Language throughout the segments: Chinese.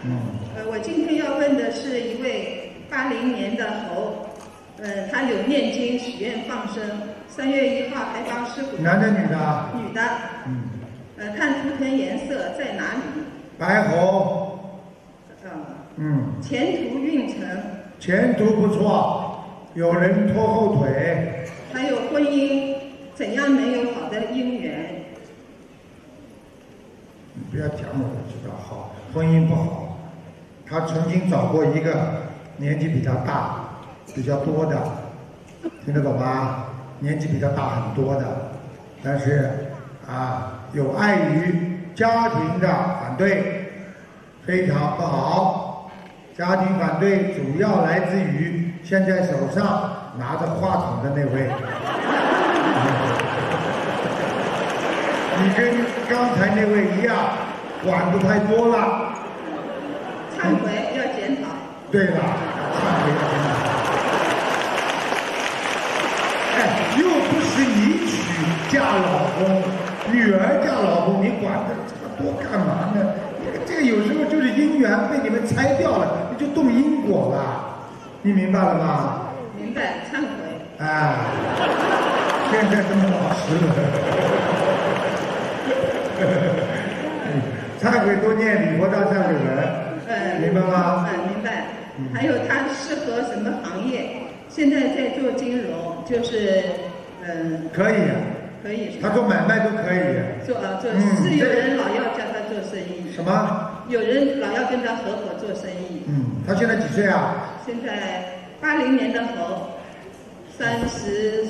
我今天要问的是一位80年的猴，他有念经、许愿、放生。3月1号还当师傅。 男的女的？ 女的。看图腾颜色在哪里？ 白猴。 前途运程。 前途不错，有人拖后腿。 还有婚姻，怎样没有好的姻缘？ 你不要讲我就知道。好，婚姻不好。他曾经找过一个年纪比他大、比较多的，听得懂吗？年纪比他大很多的，但是有碍于家庭的反对，非常不好。家庭反对主要来自于现在手上拿着话筒的那位。你跟刚才那位一样，管不太多了。 忏悔要检讨。 对了，忏悔要检讨。又不是你嫁老公，女儿嫁老公，你管得这么多干嘛呢？这个有时候就是姻缘被你们拆掉了，你就动因果了，你明白了吗？ 明白，忏悔。 现在这么老实了。忏悔多念礼佛大忏悔文，明白吗？ 明白。还有他适合什么行业？现在在做金融，就是可以。 可以。 他做买卖都可以。 做是有人老要叫他做生意。 什么？ 有人老要跟他合伙做生意。 他现在几岁啊？ 现在80年的猴，34。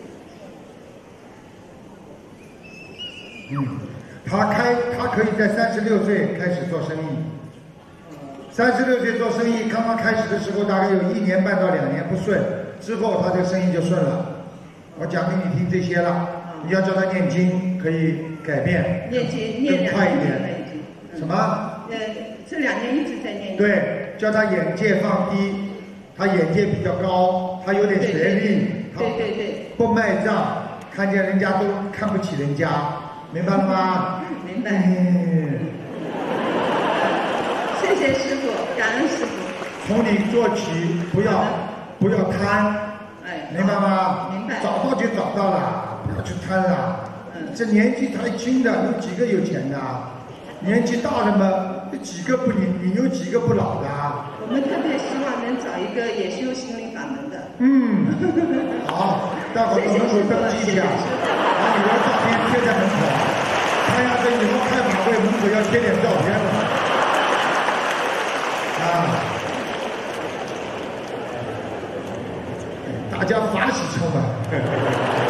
他可以在36岁开始做生意。36岁做生意，刚刚开始的时候大概有1年半到2年不顺，之后他这个生意就顺了。我讲给你听这些了，你要叫他念经，可以改变， 念经念更快一点。什么？ 这2年一直在念经。 对，叫他眼界放低，他眼界比较高，他有点学历， 对， 不卖账，看见人家都看不起人家，明白了吗？ 明白。谢谢师傅，感恩师傅。 从你做起，不要贪，明白吗？ 明白。 找到就找到了，不要去贪了。这年纪太轻的，有几个有钱的？年纪大了嘛，有几个不你有几个不老的？ 我们特别希望能找一个也修心灵法门的。 好，待会儿到门口登记一下，把你的照片贴在门口，看样子以后开法会门口要贴点照片了。大家法喜充满。